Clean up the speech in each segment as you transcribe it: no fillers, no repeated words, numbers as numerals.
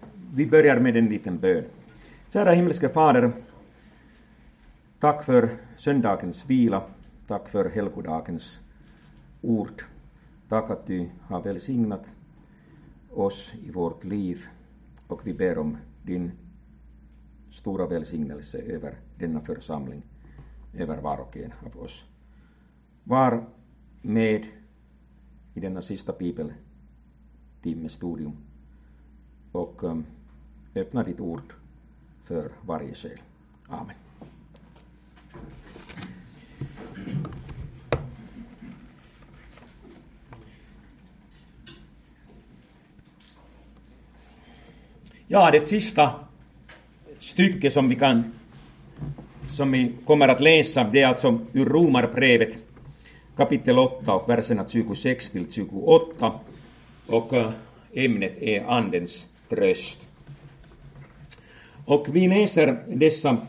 Vi börjar med en liten bön. Kära himmelske Fader, tack för söndagens vila, tack för helgodagens ord. Tack att du har välsignat oss i vårt liv, och vi ber om din stora välsignelse över denna församling, över var och en av oss. Var med i denna sista bibeltimmestudium och öppna ditt ord för varje själ. Amen. Ja, det sista stycke som vi kommer att läsa, det är alltså ur Romarbrevet kapitel 8 och verserna 26 till 28, och ämnet är andens tröst. Och vi läser dessa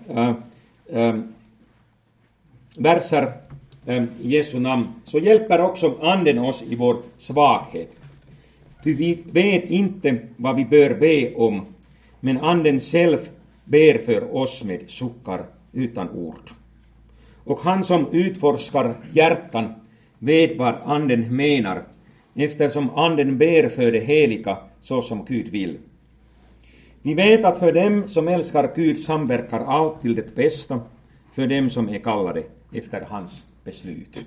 verser i Jesu namn. Så hjälper också anden oss i vår svaghet. Ty vi vet inte vad vi bör be om, men anden själv ber för oss med suckar utan ord. Och han som utforskar hjärtan vet vad anden menar, eftersom anden ber för det heliga så som Gud vill. Vi vet att för dem som älskar Gud samverkar allt till det bästa, för dem som är kallade efter hans beslut.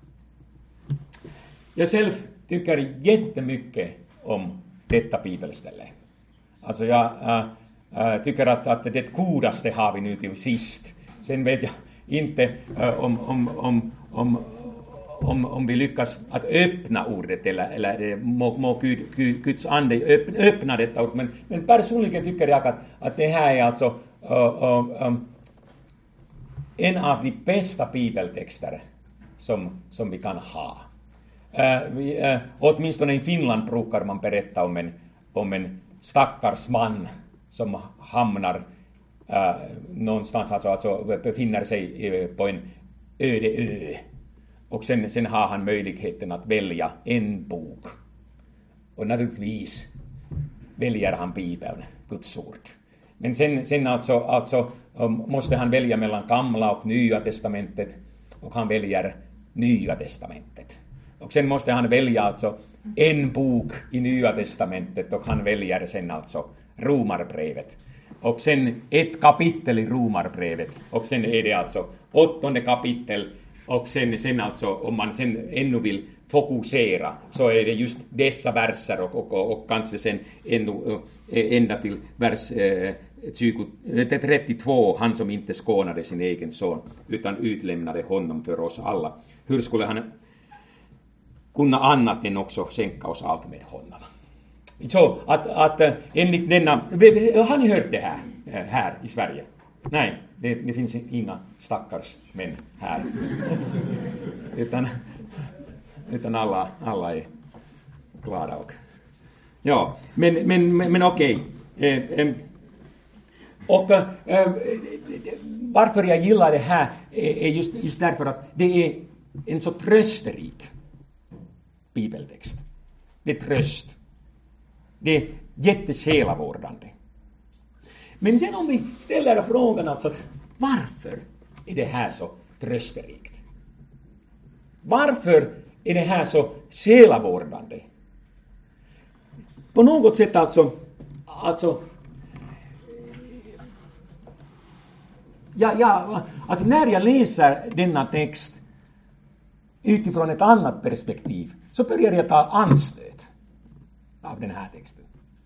Jag själv tycker jättemycket om detta bibelställe. Alltså jag tycker att det godaste har vi nu till sist. Sen vet jag inte om vi lyckas att öppna ordet eller må Guds ande öppna detta ord. Men personligen tycker jag att det här är alltså en av de bästa bibeltexter som vi kan ha. Åtminstone i Finland brukar man berätta om en stackars man som hamnar någonstans, alltså befinner sig på en öde ö. Och sen har han möjligheten att välja en bok. Och naturligtvis väljer han Bibeln, Guds ord. Men sen alltså måste han välja mellan Gamla och Nya testamentet. Och han väljer Nya testamentet. Och sen måste han välja alltså en bok i Nya testamentet. Och han väljer sen alltså Romarbrevet. Och sen ett kapitel i Romarbrevet. Och sen är det alltså 8:e kapitel. Och sen alltså, om man sen ännu vill fokusera, så är det just dessa verser och kanske sen ända till vers 32, han som inte skånade sin egen son utan utlämnade honom för oss alla. Hur skulle han kunna annat än också skänka oss allt med honom? Så att enligt denna, har ni hört det här i Sverige? Nej, det finns inga stackars män här. utan alla är glada. Ja, men okej. Varför jag gillar det här är just därför att det är en så trösterik bibeltext. Det är tröst. Det är jättesjälavårdande. Men sen om vi ställer frågan alltså, varför är det här så trösterikt? Varför är det här så själavårdande? På något sätt alltså när jag läser denna text utifrån ett annat perspektiv, så börjar jag ta anstöt av den här texten.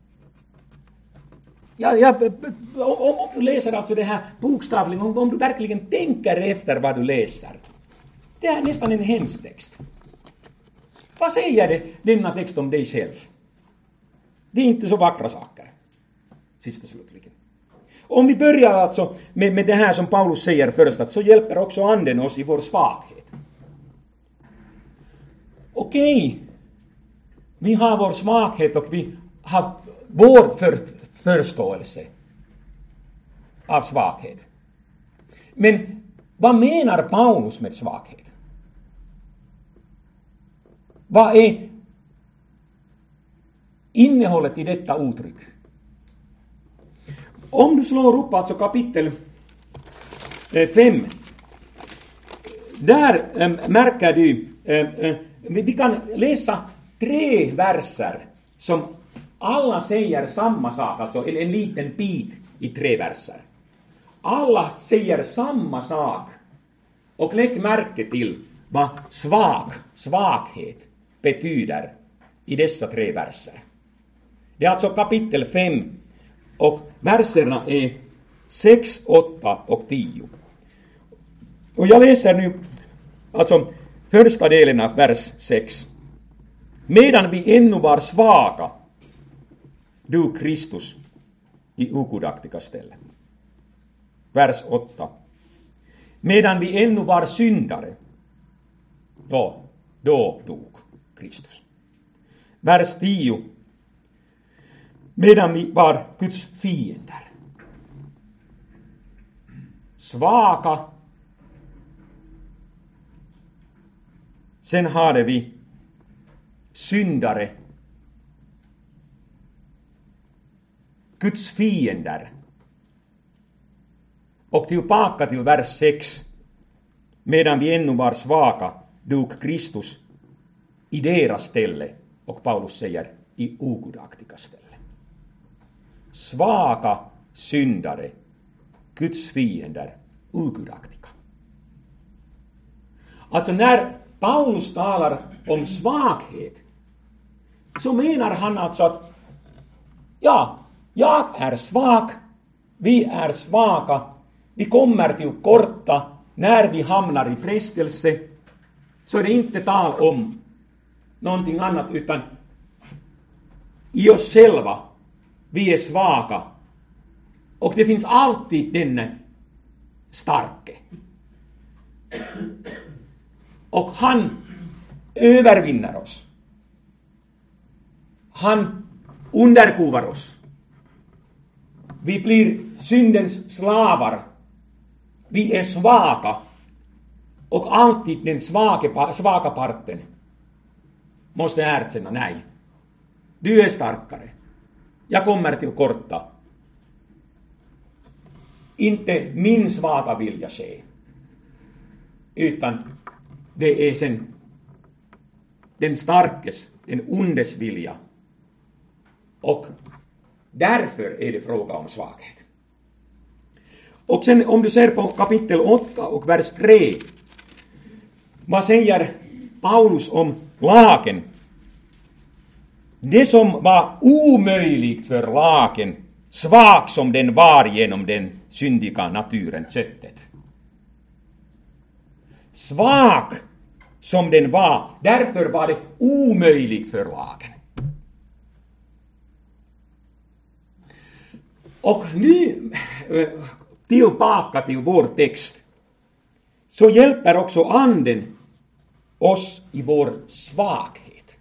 Om du läser alltså det här bokstavligen, om du verkligen tänker efter vad du läser, det är nästan en hemsk text. Vad säger denna text om dig själv? Det är inte så vackra saker. Sista slutligen. Om vi börjar alltså med det här som Paulus säger först, att så hjälper också anden oss i vår svaghet. Okej, vi har vår svaghet och vi har vår förståelse av svaghet. Men vad menar Paulus med svaghet? Vad är innehållet i detta uttryck? om du slår upp alltså kapitel 5, där märker du, vi kan läsa 3 verser som alla säger samma sak, alltså en liten bit i 3 verser. Alla säger samma sak. Och lägg märke till vad svaghet betyder i dessa 3 verser. Det är alltså kapitel 5 och verserna är 6, 8 och 10. Och jag läser nu alltså första delen av vers 6. Medan vi ännu var svaga, du Kristus i ogudaktiga ställen. Vers 8. Medan vi ännu var syndare, då dog Kristus. Vers 10. Medan vi var Guds fiender. Svaga. Sen hade vi syndare. Guds fiender. Och tillbaka till vers 6. Medan vi ännu var svaga dog Kristus i deras ställe. Och Paulus säger i ogudaktiga ställe. Svaga, syndare, Guds fiender, ogudaktiga. Alltså när Paulus talar om svaghet, så menar han alltså att ja, jag är svag, vi är svaga, vi kommer till korta när vi hamnar i frestelse, så är det inte tal om någonting annat, utan i oss själva, vi är svaga. Och det finns alltid denne starke. Och han övervinner oss. Han underkuvar oss. Vi blir syndens slavar. Vi är svaga. Och alltid den svaga parten måste erkänna, nej, du är starkare. Jag kommer till korta. Inte min svaga vilja ske, utan det är sen den starkes, den ondes vilja. Och därför är det fråga om svaghet. Och sen om du ser på kapitel 8 och vers 3, vad säger Paulus om lagen? Det som var omöjligt för lagen, svag som den var genom den syndiga naturen, köttet. Svag som den var, därför var det omöjligt för lagen. Och nu tillbaka till vår text, så hjälper också anden oss i vår svaghet.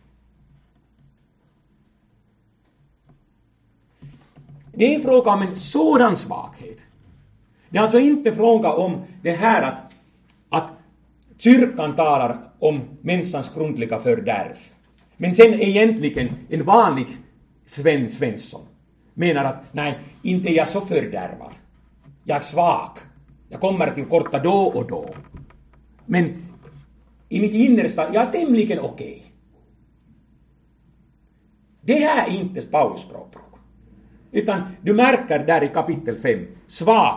Det är fråga om en sådan svaghet. Det är alltså inte fråga om det här att kyrkan talar om människans grundliga fördärv. Men sen egentligen en vanlig Svensson menar att nej, inte är jag så fördärvad. Jag är svag. Jag kommer till korta då och då. Men i mitt innersta, jag är tämligen okej. Det här är inte Paulus språkbruk. Utan du märker där i kapitel 5, svag.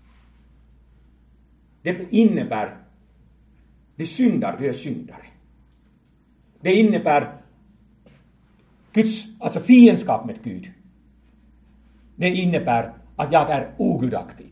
Det innebär, det syndar, du är syndare. Det innebär Guds, alltså fiendskap med Gud. Det innebär att jag är ogudaktig.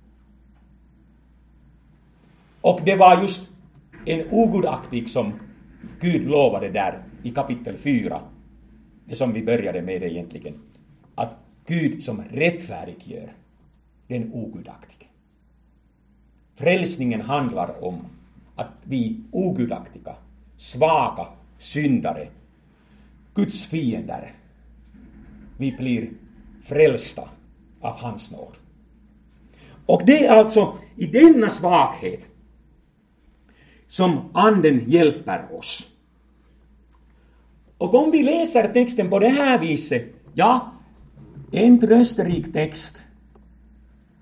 Och det var just en ogudaktig som Gud lovade där i kapitel 4. Det som vi började med egentligen. Att Gud som rättfärdiggör den ogudaktige. Frälsningen handlar om att vi ogudaktiga, svaga, syndare, Guds fiender, vi blir frälsta av hans nåd. Och det är alltså i denna svaghet som anden hjälper oss. Och om vi läser texten på det här viset, ja, en trösterik text,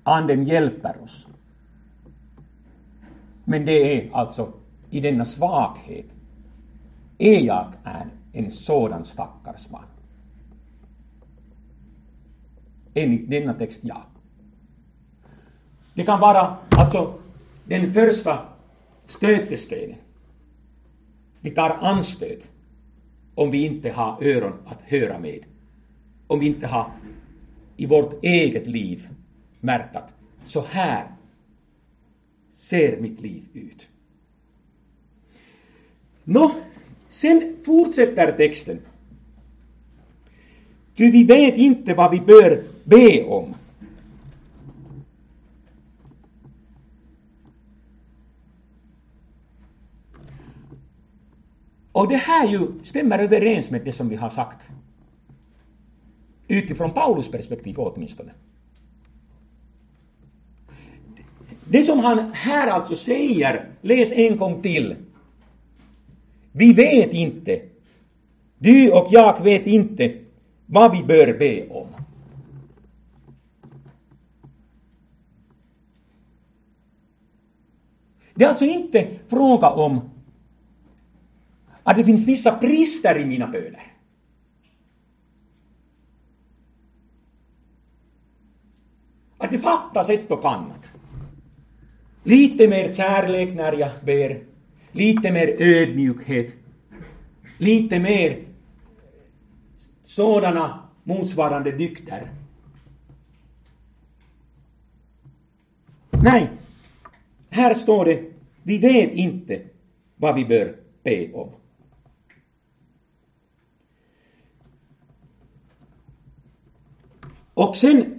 anden hjälper oss. Men det är alltså i denna svaghet jag är en sådan stackars man. Enligt denna text, ja. Det kan vara alltså den första stötestenen. Vi tar anstöt om vi inte har öron att höra med. Om vi inte har i vårt eget liv märkt att så här ser mitt liv ut. Sen fortsätter texten. Ty vi vet inte vad vi bör be om. Och det här ju stämmer överens med det som vi har sagt. Utifrån Paulus perspektiv åtminstone. Det som han här alltså säger, läs en gång till. Vi vet inte. Du och jag vet inte vad vi bör be om. Det är alltså inte fråga om att det finns vissa brister i mina böner. Att det fattas ett och annat. Lite mer kärlek när jag ber. Lite mer ödmjukhet. Lite mer sådana motsvarande dykter. Nej, här står det, vi vet inte vad vi bör be om. Och sen,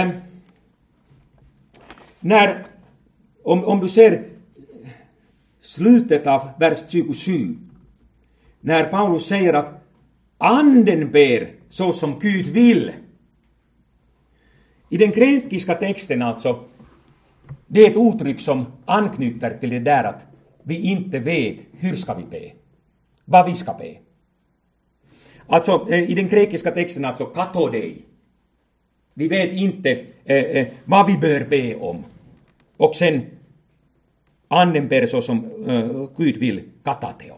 om du ser slutet av vers 27, när Paulus säger att anden ber så som Gud vill. I den grekiska texten alltså, det är ett uttryck som anknyter till det där att vi inte vet hur ska vi be. Vad vi ska be. Alltså i den grekiska texten alltså katodei. Vi vet inte vad vi bör be om. Och sen anden ber så som Gud vill, katateon.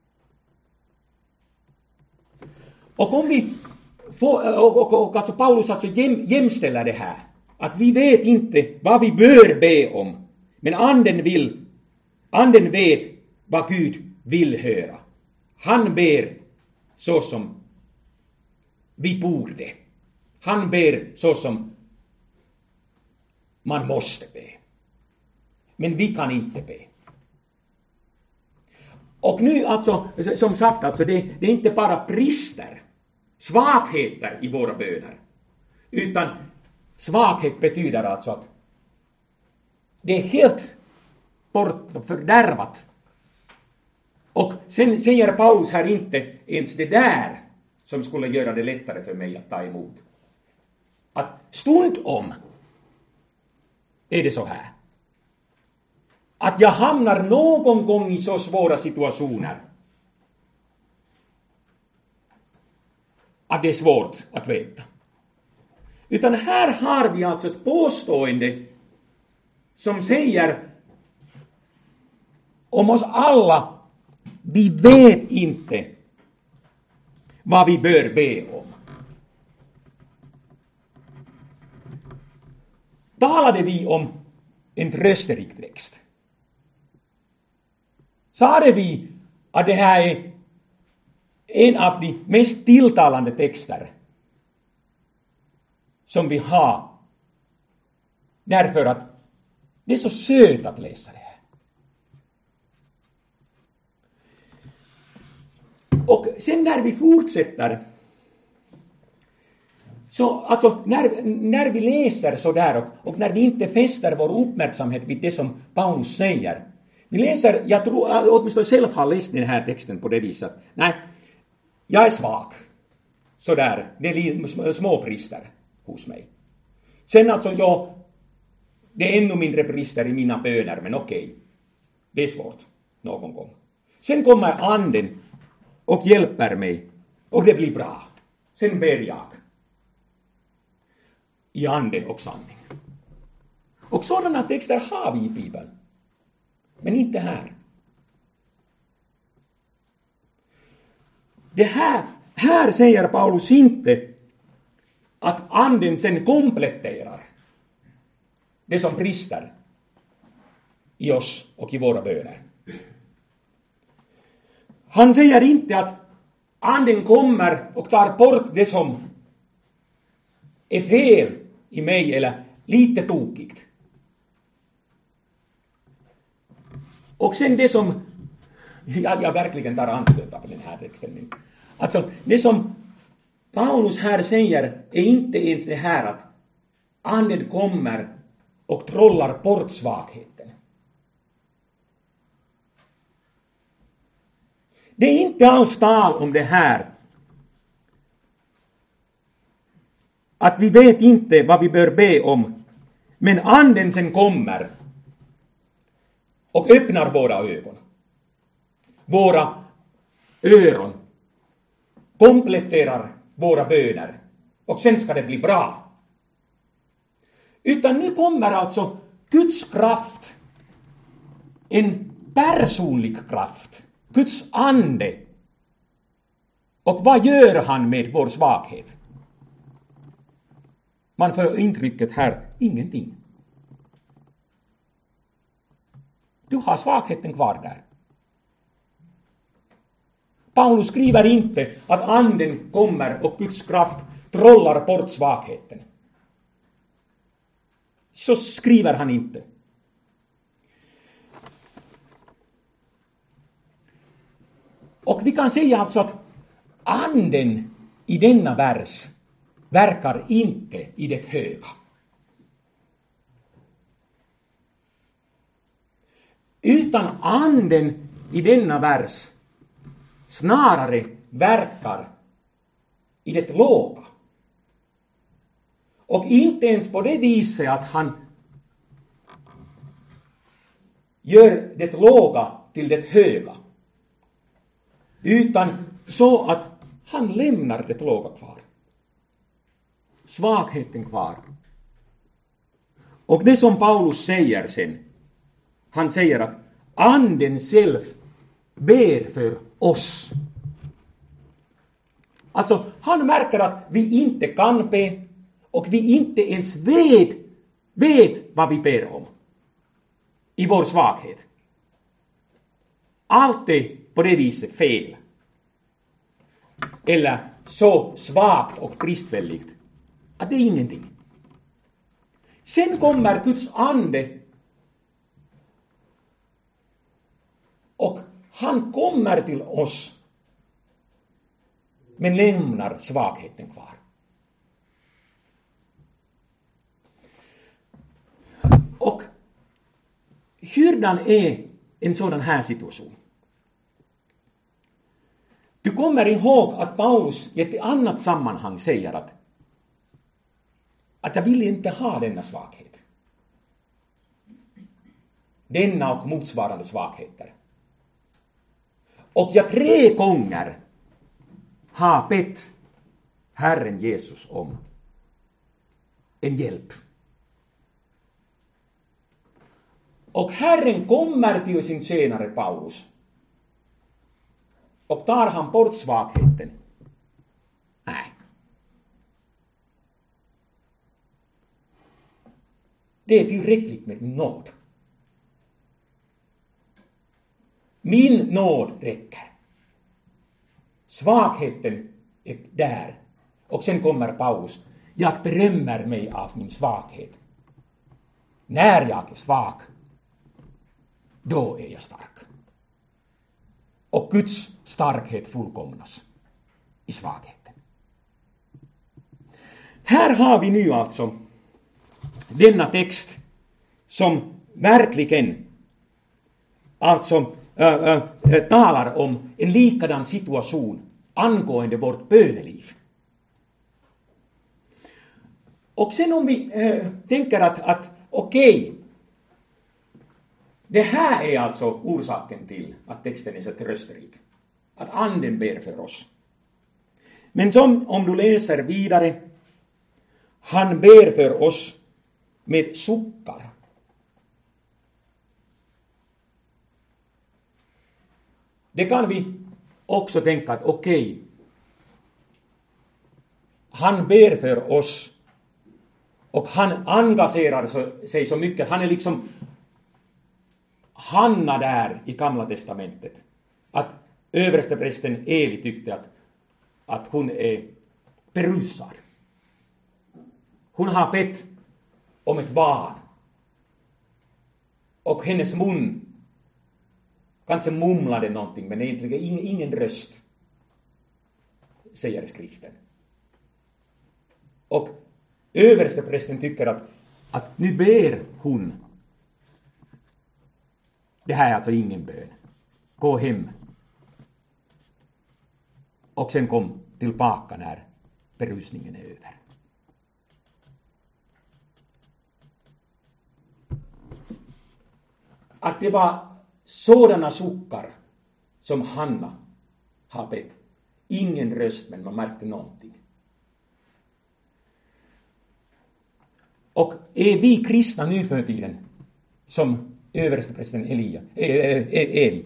Och om vi får, och alltså Paulus alltså jämställer det här. Att vi vet inte vad vi bör be om. Men anden vet vad Gud vill höra. Han ber så som vi borde. Han ber så som man måste be. Men vi kan inte be. Och nu alltså, som sagt, alltså det är inte bara brister, svagheter i våra böner. Utan svaghet betyder alltså att det är helt bort fördärvat. Och sen säger Paulus här inte ens det där som skulle göra det lättare för mig att ta emot. Att stundom är det så här. Att jag hamnar någon gång i så svåra situationer att det är svårt att veta. Utan här har vi alltså ett påstående som säger om oss alla, vi vet inte vad vi bör be om. Talade vi om en trösterik text? Sade vi att det här är en av de mest tilltalande texter som vi har. Därför att det är så söt att läsa det här. Och sen när vi fortsätter, så alltså när vi läser så där och när vi inte fäster vår uppmärksamhet vid det som Paulus säger. Vi läser, jag tror, åtminstone själv har läst den här texten på det viset. Nej, jag är svag. Så där, det är små brister hos mig. Sen alltså, det är ännu mindre brister i mina böner, men okej. Det är svårt någon gång. Sen kommer anden och hjälper mig och det blir bra. Sen ber jag i ande och sanning. Och sådana texter har vi i Bibeln. Men inte här. Det här säger Paulus inte att anden sen kompletterar det som brister i oss och i våra böner. Han säger inte att anden kommer och tar bort det som är fel i mig eller lite tokigt. Och sen det som jag verkligen tar anstöt av den här texten nu. Alltså det som Paulus här säger är inte ens det här att anden kommer och trollar bort svagheten. Det är inte alls tal om det här att vi vet inte vad vi bör be om, men anden sen kommer och öppnar våra ögon, våra öron, kompletterar våra böner och sen ska det bli bra. Utan nu kommer alltså Guds kraft, en personlig kraft, Guds ande. Och vad gör han med vår svaghet? Man får intrycket här, ingenting. Du har svagheten kvar där. Paulus skriver inte att anden kommer och Guds kraft trollar bort svagheten. Så skriver han inte. Och vi kan säga alltså att anden i denna vers verkar inte i det höga. Utan anden i denna vers snarare verkar i det låga. Och inte ens på det viset att han gör det låga till det höga. Utan så att han lämnar det låga kvar. Svagheten kvar. Och det som Paulus säger sen. Han säger att anden själv ber för oss. Alltså han märker att vi inte kan be. Och vi inte ens vet vad vi ber om. I vår svaghet. Allt är på det viset fel. Eller så svagt och bristfälligt att det är ingenting. Sen kommer Guds ande och han kommer till oss men lämnar svagheten kvar. Och hurdan är en sådan här situation? Du kommer ihåg att Paulus i ett annat sammanhang säger att jag vill inte ha denna svaghet. Denna och motsvarande svagheter. Och jag 3 gånger har bett Herren Jesus om en hjälp. Och Herren kommer till sin tjänare Paulus. Och tar han bort svagheten? Nej. Det är tillräckligt med nåd. Min nåd räcker. Svagheten är där. Och sen kommer Paulus. Jag berömmer mig av min svaghet. När jag är svag, då är jag stark. Och Guds starkhet fullkomnas i svagheten. Här har vi nu alltså denna text som verkligen alltså talar om en likadan situation angående vårt böneliv. Och sen om vi tänker att okej, det här är alltså orsaken till att texten är så trösterik. Att anden ber för oss. Men som om du läser vidare, han ber för oss med suckar Det kan vi också tänka att okej, han ber för oss och han engagerar sig så mycket. Han är liksom Hanna där i Gamla testamentet. Att översteprästen Eli tyckte att hon är berusad. Hon har bett om ett barn. Och hennes mun kanske mumlade någonting, men egentligen ingen röst, säger skriften. Och översteprästen tycker att nu ber hon. Det här är alltså ingen bön. Gå hem. Och sen kom tillbaka när berusningen är över. Att det var sådana suckar som Hanna har bett. Ingen röst, men man märkte någonting. Och är vi kristna nu för tiden som översteprästen Eli?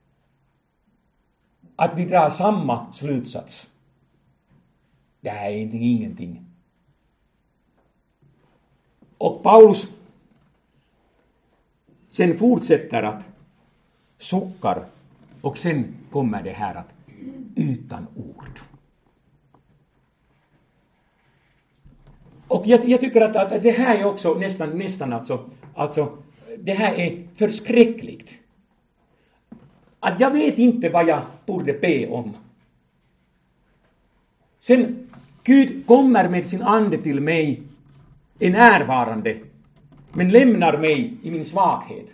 Att vi drar samma slutsats. Det här är ingenting. Och Paulus sen fortsätter att suckar och sen kommer det här att utan ord. Och jag tycker att det här är också nästan alltså det här är förskräckligt. Att jag vet inte vad jag borde be om. Sen Gud kommer med sin ande till mig, är närvarande, men lämnar mig i min svaghet.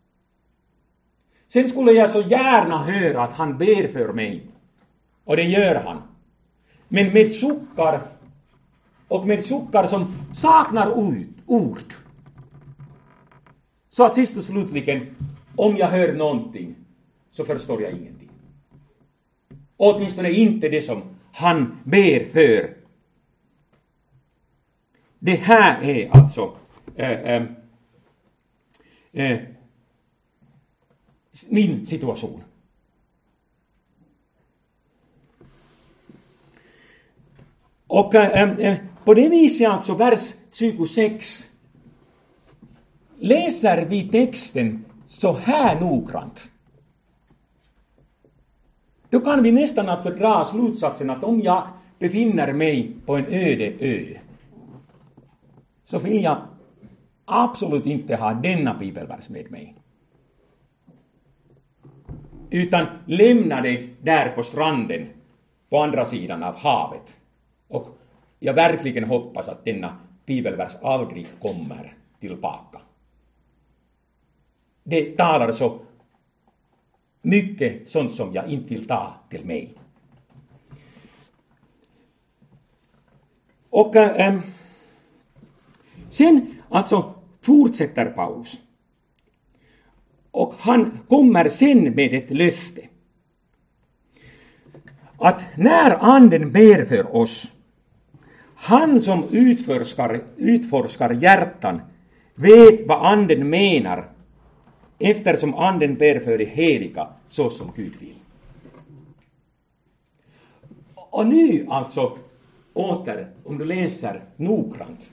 Sen skulle jag så gärna höra att han ber för mig. Och det gör han. Men med suckar, och med suckar som saknar ord. Så att sist och slutligen, om jag hör någonting, så förstår jag ingenting. Åtminstone inte det som han ber för. Det här är alltså min situation. Och på det viset alltså vers 26 läser vi texten så här noggrant. Då kan vi nästan alltså dra slutsatsen att om jag befinner mig på en öde ö, så vill jag absolut inte ha denna bibelvers med mig. Utan lämna det där på stranden på andra sidan av havet. Och jag verkligen hoppas att denna bibelvers aldrig kommer tillbaka. Det talar så mycket sånt som jag inte vill ta till mig. Och sen alltså fortsätter Paulus. Och han kommer sen med ett löfte. Att när anden ber för oss, han som utforskar hjärtan vet vad anden menar, eftersom anden ber för det heliga så som Gud vill. Och nu alltså åter, om du läser noggrant.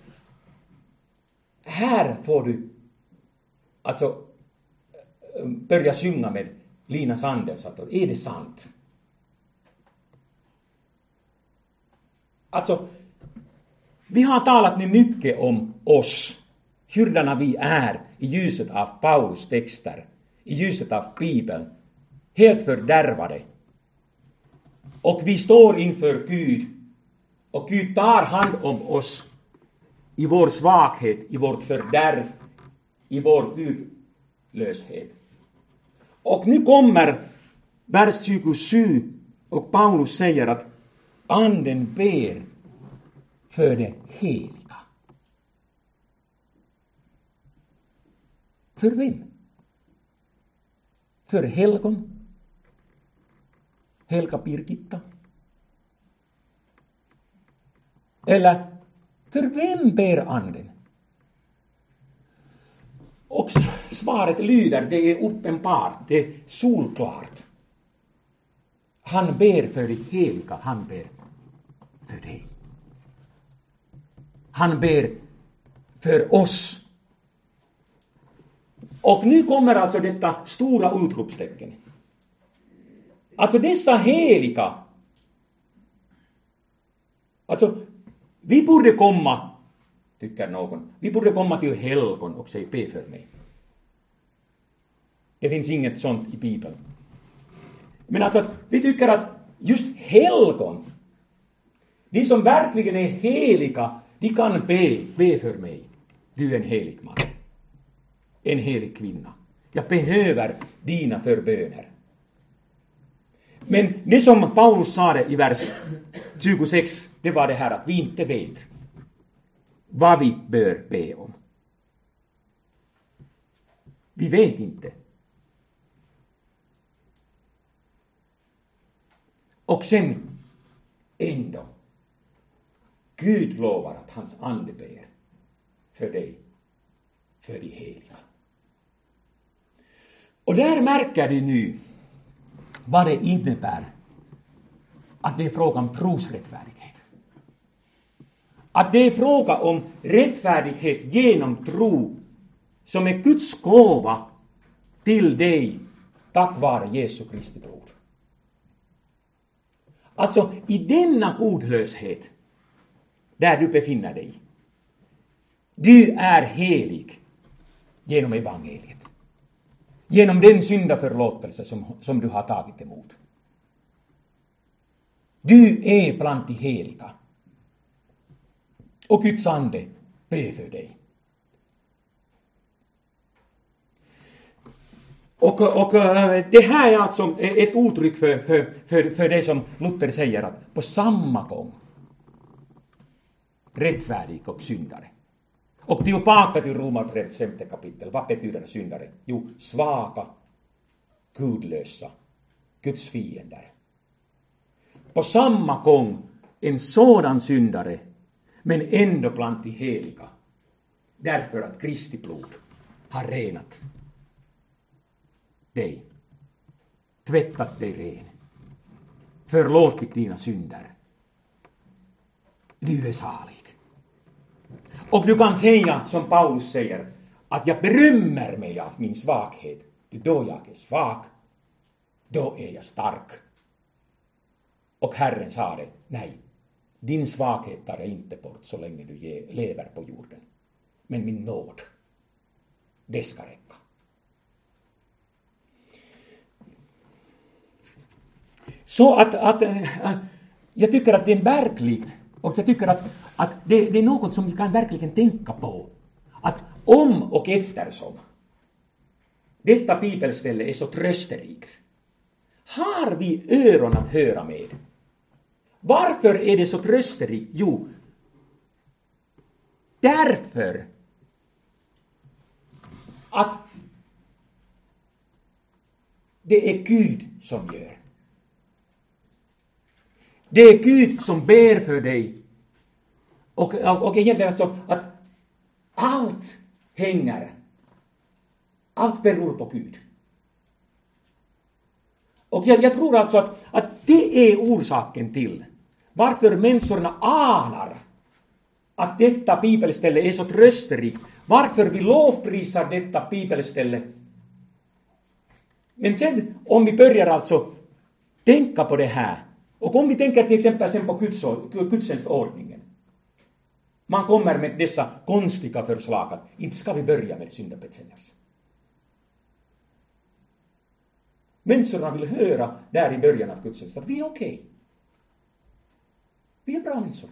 Här får du alltså börja sjunga med Lina Sandels. Är det sant? Alltså, vi har talat nu mycket om oss. Hurdana vi är i ljuset av Paulus texter. I ljuset av Bibeln. Helt fördärvade. Och vi står inför Gud. Och Gud tar hand om oss. I vår svaghet, i vårt fördärv. I vår gudlöshet. Och nu kommer vers 27. Och Paulus säger att anden ber för det heliga. För vem? För helgon? Helga Birgitta? Eller för vem ber anden? Och svaret lyder, det är uppenbart, det är solklart. Han ber för det heliga, han ber för dig. Han ber för oss. Och nu kommer alltså detta stora utropstecken. Alltså dessa heliga. Alltså vi borde komma, tycker någon, vi borde komma till helgon och säga be för mig. Det finns inget sånt i Bibeln. Men alltså vi tycker att just helgon, de som verkligen är heliga, de kan be för mig. Du är en helig man. En helig kvinna. Jag behöver dina förböner. Men det som Paulus sa i vers 26, det var det här att vi inte vet vad vi bör be om. Vi vet inte. Och sen ändå, Gud lovar att hans ande ber för dig, för de heliga. Och där märker du nu vad det innebär att det är fråga om trosrättfärdighet. Att det är fråga om rättfärdighet genom tro som är Guds gåva till dig tack vare Jesu Kristi blod. Alltså i denna godlöshet där du befinner dig. Du är helig genom evangeliet. Genom den syndaförlåtelse som du har tagit emot. Du är bland de heliga. Och Guds ande ber för dig. Och det här är alltså ett uttryck för det som Luther säger att på samma gång rättfärdig och syndare. Och tillbaka till Romarbrevets 5:e kapitel. Vad betyder syndare? Jo, svaga, gudlösa, Guds fiender. På samma gång en sådan syndare, men ändå bland de heliga. Därför att Kristi blod har renat dig. Tvättat dig ren. Förlåtit dina synder. Du är salig. Och du kan säga som Paulus säger att jag berömmer mig av min svaghet. Då jag är svag, då är jag stark. Och Herren sa det, nej, din svaghet tar jag inte bort så länge du lever på jorden. Men min nåd, det ska räcka. Så att jag tycker att det är verkligt. Och jag tycker att det är något som vi kan verkligen tänka på. Att om och eftersom detta bibelställe är så trösterikt, har vi öron att höra med. Varför är det så trösterikt? Jo, därför att det är Gud som gör. Det är Gud som ber för dig. Och egentligen alltså att allt beror på Gud. Och jag tror alltså att det är orsaken till varför människorna anar att detta bibelställe är så trösterikt. Varför vi lovprisar detta bibelställe. Men sen om vi börjar alltså tänka på det här. Och om vi tänker till exempel sen på gudstjänstordningen. Man kommer med dessa konstiga förslag att inte ska vi börja med syndabekännelse. Människorna vill höra där i början av gudstjänsten att vi är okej. Vi är bra människor.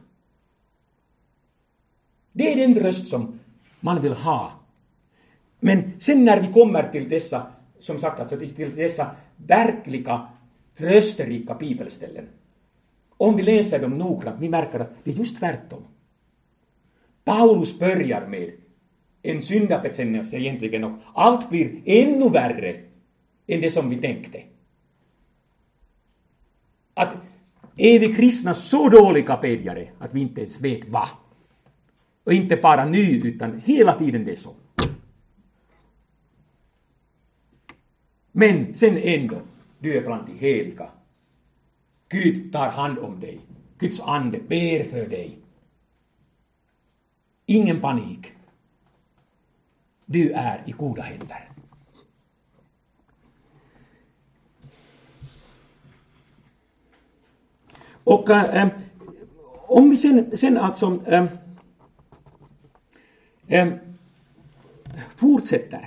Det är den röst som man vill ha. Men sen när vi kommer till dessa, som sagt, alltså till dessa verkliga trösterika bibelställen. Om vi läser dem noggrant, vi märker att det är just tvärtom. Paulus börjar med en syndabekännelse egentligen och allt blir ännu värre än det som vi tänkte. Att är vi kristna så dåliga bedjare att vi inte ens vet vad. Och inte bara nu utan hela tiden det är så. Men sen ändå, du är bland de heliga. Gud tar hand om dig. Guds ande ber för dig. Ingen panik. Du är i goda händer. Och om vi sen alltså fortsätter,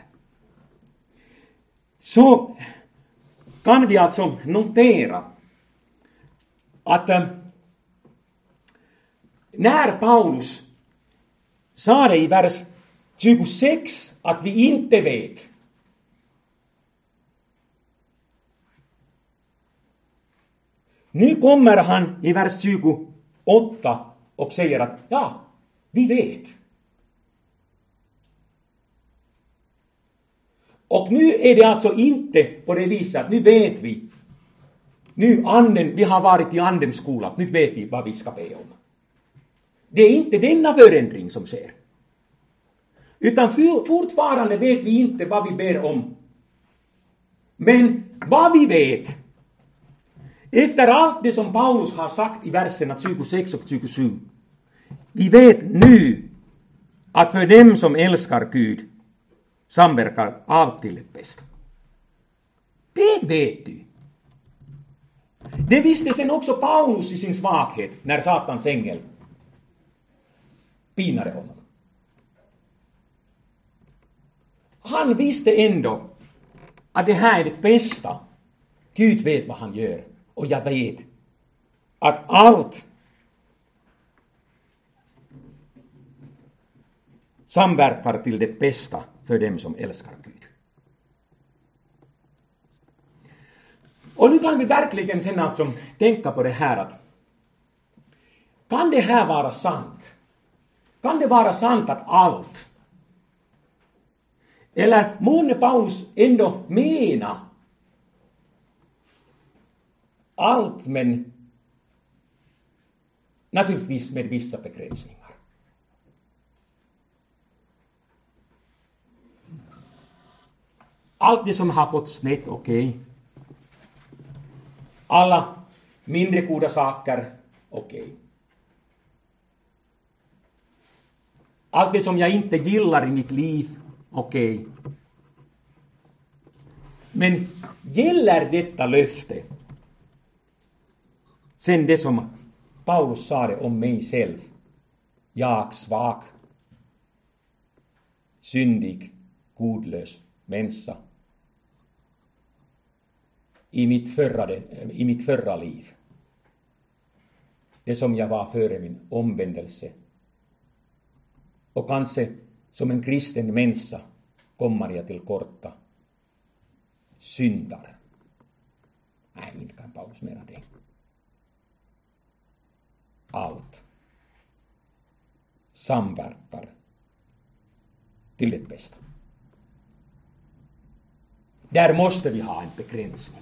så kan vi alltså notera att när Paulus sa det i vers 26 att vi inte vet, nu kommer han i vers 28 och säger att ja, vi vet. Och nu är det alltså inte på det viset att nu vet vi. Nu anden, vi har varit i andens skola, nu vet vi vad vi ska be om. Det är inte denna förändring som sker. Utan fortfarande vet vi inte vad vi ber om. Men vad vi vet, efter allt det som Paulus har sagt i verserna 26 och 27, vi vet nu att för dem som älskar Gud samverkar allt till det bästa. Det vet du. Det visste sen också Paulus i sin svaghet när Satans ängel pinade honom. Han visste ändå att det här är det bästa. Gud vet vad han gör. Och jag vet att allt samverkar till det bästa för dem som älskar Gud. Och nu kan vi verkligen sen alltså tänka på det här att kan det här vara sant? Kan det vara sant att allt? Eller måste Paulus ändå mena allt, men naturligtvis med vissa begränsningar. Allt det som har gått snett, okej. Alla mindre goda saker, okej. Allt det som jag inte gillar i mitt liv, okej. Men gäller detta löfte sen det som Paulus sa det om mig själv? Jag svag, syndig, godlös människa. I mitt förra liv. Det som jag var före min omvändelse. Och kanske som en kristen människa kommer jag till korta. Syndar. Nej, inte kan Paulus mena det. Allt samverkar till det bästa. Där måste vi ha en begränsning.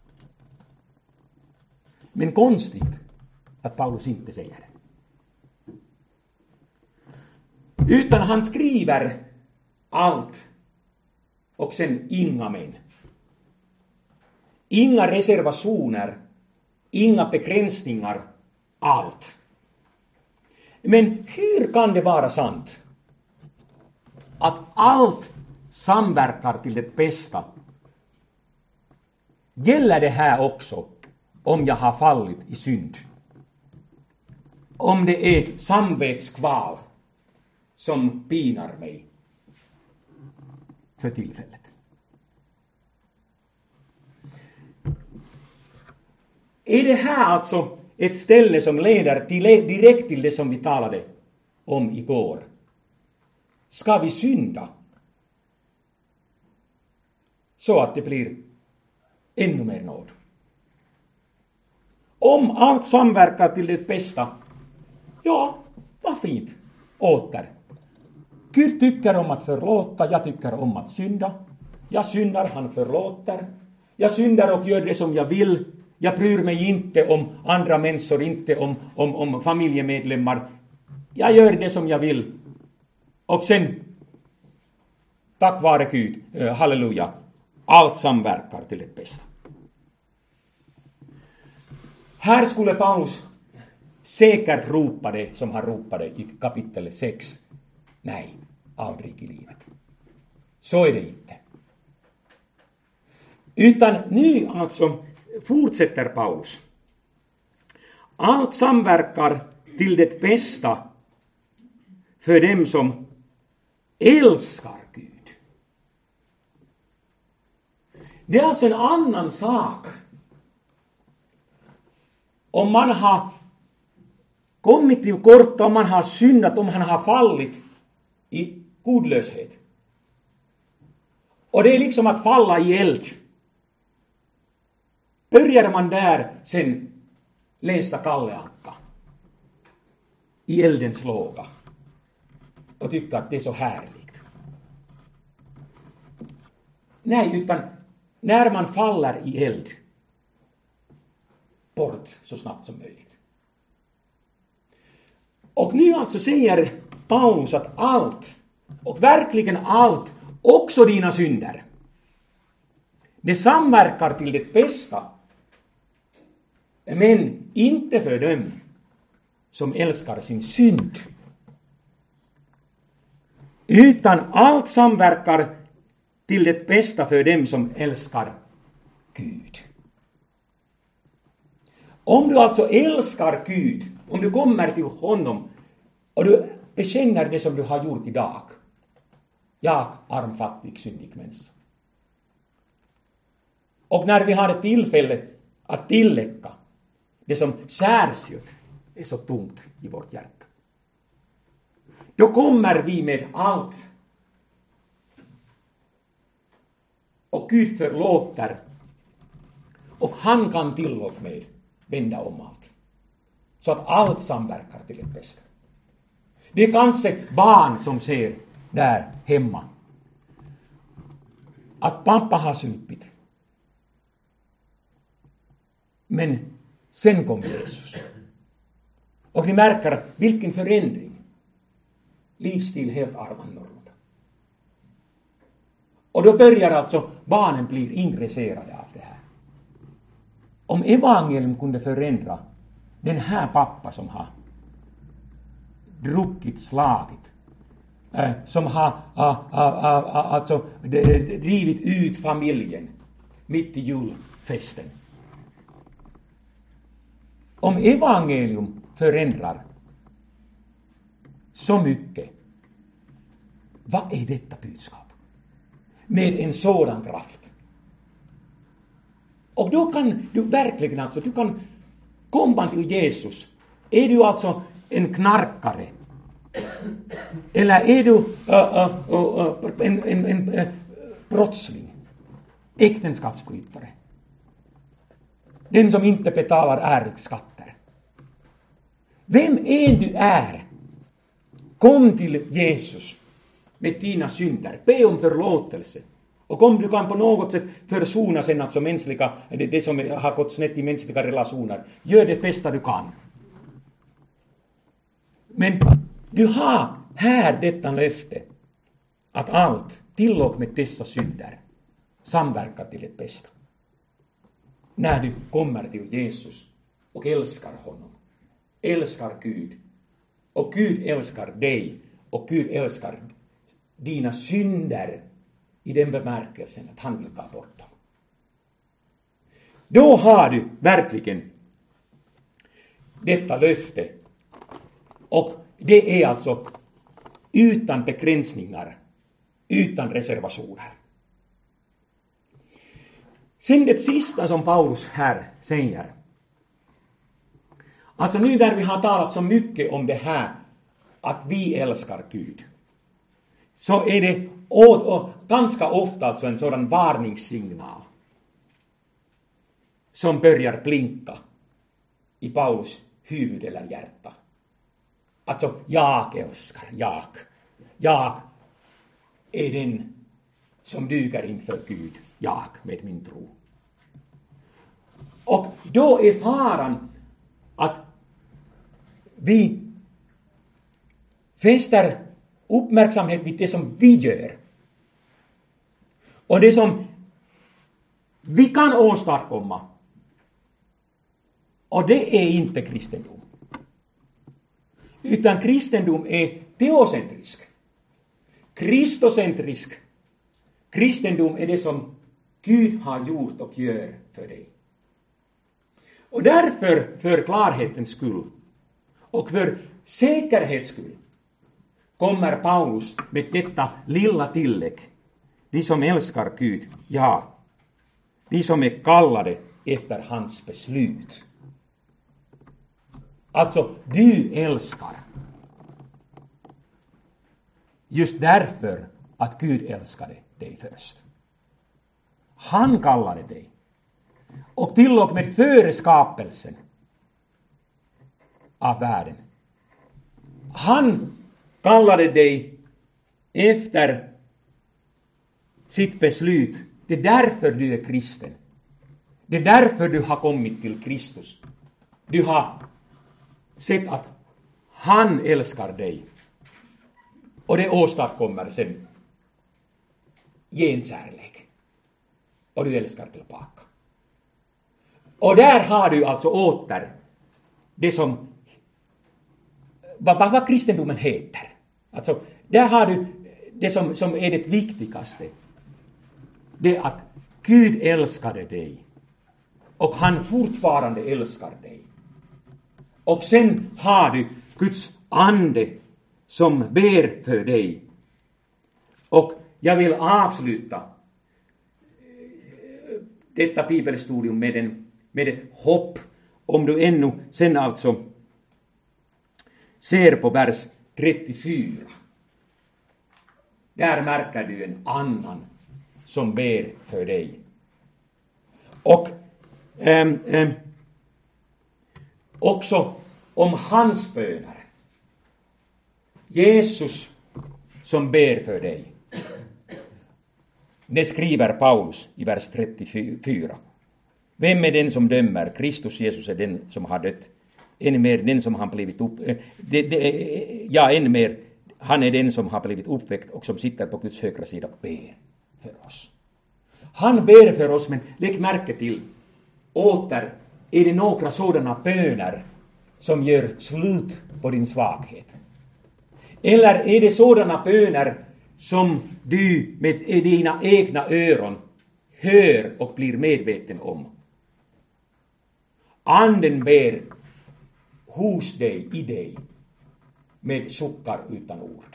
Men konstigt att Paulus inte säger det. Utan han skriver allt och sen inga men. Inga reservationer, inga begränsningar, allt. Men hur kan det vara sant att allt samverkar till det bästa? Gäller det här också om jag har fallit i synd? Om det är samvetskval som pinar mig för tillfället? Är det här alltså ett ställe som leder direkt till det som vi talade om igår? Ska vi synda så att det blir ännu mer nåd? Om allt samverkar till det bästa, ja, vad fint. Åter. Gud tycker om att förlåta, jag tycker om att synda. Jag syndar, han förlåter. Jag syndar och gör det som jag vill. Jag bryr mig inte om andra människor, inte om familjemedlemmar. Jag gör det som jag vill. Och sen, tack vare Gud, halleluja, allt samverkar till det bästa. Här skulle Paulus säkert ropa det som han ropade i kapitel 6. Nej, aldrig i livet. Så är det inte. Utan nu alltså fortsätter Paulus. Allt samverkar till det bästa för dem som älskar Gud. Det är alltså en annan sak. Om man har kommit till korta, om man har syndat, om man har fallit i godlöshet. Och det är liksom att falla i eld. Börjar man där sen läsa Kalle Anka i eldens låga och tycka att det är så härligt. Nej, utan när man faller i eld, bort så snabbt som möjligt. Och nu alltså säger Paulus att allt, och verkligen allt, också dina synder, det samverkar till det bästa, men inte för dem som älskar sin synd. Utan allt samverkar till det bästa för dem som älskar Gud. Om du alltså älskar Gud, om du kommer till honom och du bekänner det som du har gjort idag. Jag, arm, fattig, syndig människa. Och när vi har ett tillfälle att tillägga det som särskilt är så tungt i vårt hjärta, då kommer vi med allt. Och Gud förlåter. Och han kan till och med vända om allt. Så att allt samverkar till det bästa. Det är kanske barn som ser där hemma att pappa har supit. Men sen kom Jesus. Och ni märker vilken förändring. Livsstil helt annorlunda. Och då börjar alltså barnen bli intresserade av det här. Om evangelium kunde förändra den här pappa som har druckit, slagit, som har alltså drivit ut familjen mitt i julfesten. Om evangelium förändrar så mycket, vad är detta budskap? Med en sådan kraft. Och då kan du verkligen alltså, du kan komma till Jesus. Är du alltså en knarkare? Eller är du en brottsling? Äktenskapsbrytare? Den som inte betalar ärligt skatter? Vem än du är, kom till Jesus med dina synder. Be om förlåtelse. Och om du kan på något sätt försona sen alltså mänskliga, det som har gått snett i mänskliga relationer, gör det bästa du kan. Men du har här detta löfte att allt, till och med dessa synder, samverkar till det bästa. När du kommer till Jesus och älskar honom, älskar Gud, och Gud älskar dig, och Gud älskar dina synder i den bemärkelsen att han vill ta bort dem. Då har du verkligen detta löfte. Och det är alltså utan begränsningar, utan reservationer. Sen det sista som Paulus här säger. Alltså nu där vi har talat så mycket om det här att vi älskar Gud, så är det ganska ofta alltså en sådan varningssignal som börjar blinka i Paulus huvud eller hjärta. Alltså, jag älskar, jag är den som duger inför Gud, jag med min tro. Och då är faran att vi fäster uppmärksamhet vid det som vi gör. Och det som vi kan åstadkomma. Och det är inte kristendom. Utan kristendom är teocentrisk. Kristocentrisk. Kristendom är det som Gud har gjort och gör för dig. Och därför, för klarhetens skull och för säkerhets skull, kommer Paulus med detta lilla tillägg. De som älskar Gud, ja, de som är kallade efter hans beslut. Alltså, du älskar. Just därför att Gud älskade dig först. Han kallade dig. Och till och med före skapelsen av världen. Han kallade dig efter sitt beslut. Det är därför du är kristen. Det är därför du har kommit till Kristus. Du har sett att han älskar dig. Och det åstadkommer sen genkärlek. Och du älskar tillbaka. Och där har du alltså åter det som vad kristendomen heter. Alltså, där har du det som är det viktigaste. Det är att Gud älskade dig. Och han fortfarande älskar dig. Och sen har du Guds ande som ber för dig. Och jag vill avsluta detta bibelstudium med ett hopp. Om du ännu sen alltså ser på vers 34. Där märker du en annan som ber för dig. Och också om hans böner. Jesus som ber för dig. Det skriver Paulus i vers 34. Vem är den som dömer? Kristus Jesus är den som har dött. Än mer den som har blivit än mer han är den som har blivit uppväckt och som sitter på Guds högra sida och ber för oss. Han ber för oss, men lägg märke till åter är det några sådana böner som gör slut på din svaghet. Eller är det sådana böner som du med dina egna öron hör och blir medveten om. Anden ber hos dig, i dig, med suckar utan ord.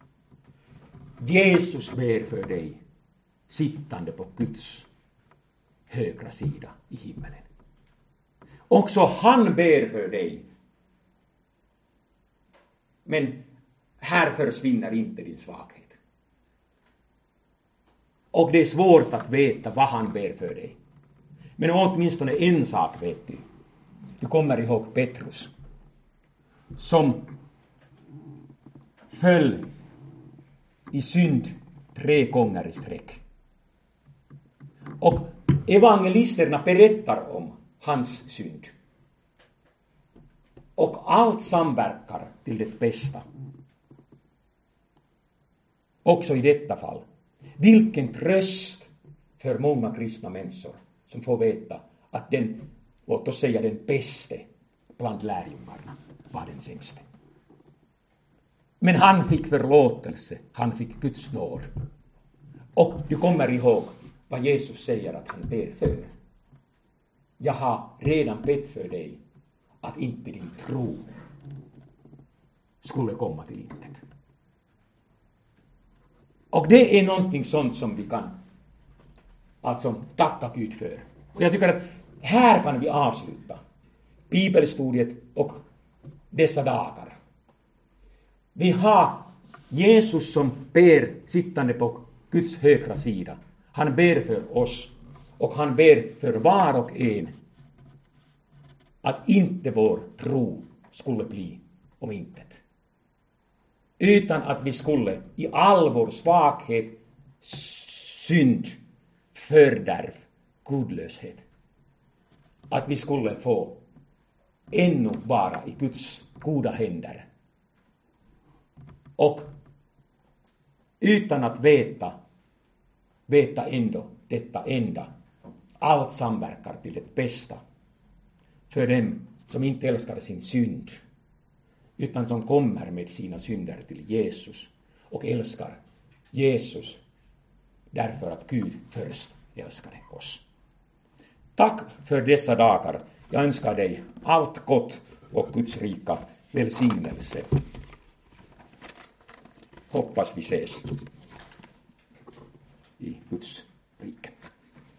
Jesus ber för dig, sittande på Guds högra sida i himmelen. Också han ber för dig. Men här försvinner inte din svaghet. Och det är svårt att veta vad han ber för dig. Men åtminstone en sak vet du. Du kommer ihåg Petrus, som föll i synd 3 gånger i sträck. Och evangelisterna berättar om hans synd. Och allt samverkar till det bästa. Också i detta fall. Vilken tröst för många kristna människor som får veta att den, låt oss säga den bäste bland lärjungarna var den sämste. Men han fick förlåtelse, han fick Guds nåd. Och du kommer ihåg vad Jesus säger att han ber för. Jag har redan bett för dig att inte din tro skulle komma till intet. Och det är någonting sånt som vi kan alltså tacka Gud för. Och jag tycker att här kan vi avsluta bibelstudiet och dessa dagar. Vi har Jesus som ber sittande på Guds högra sida. Han ber för oss och han ber för var och en att inte vår tro skulle bli om intet. Utan att vi skulle i all vår svaghet, synd, fördärv, gudlöshet, att vi skulle få ännu vara i Guds goda händer. Och utan att veta ändå detta enda, allt samverkar till det bästa för dem som inte älskar sin synd, utan som kommer med sina synder till Jesus och älskar Jesus därför att Gud först älskade oss. Tack för dessa dagar. Jag önskar dig allt gott och Guds rika välsignelse. Hoppas vi ses i Guds rike.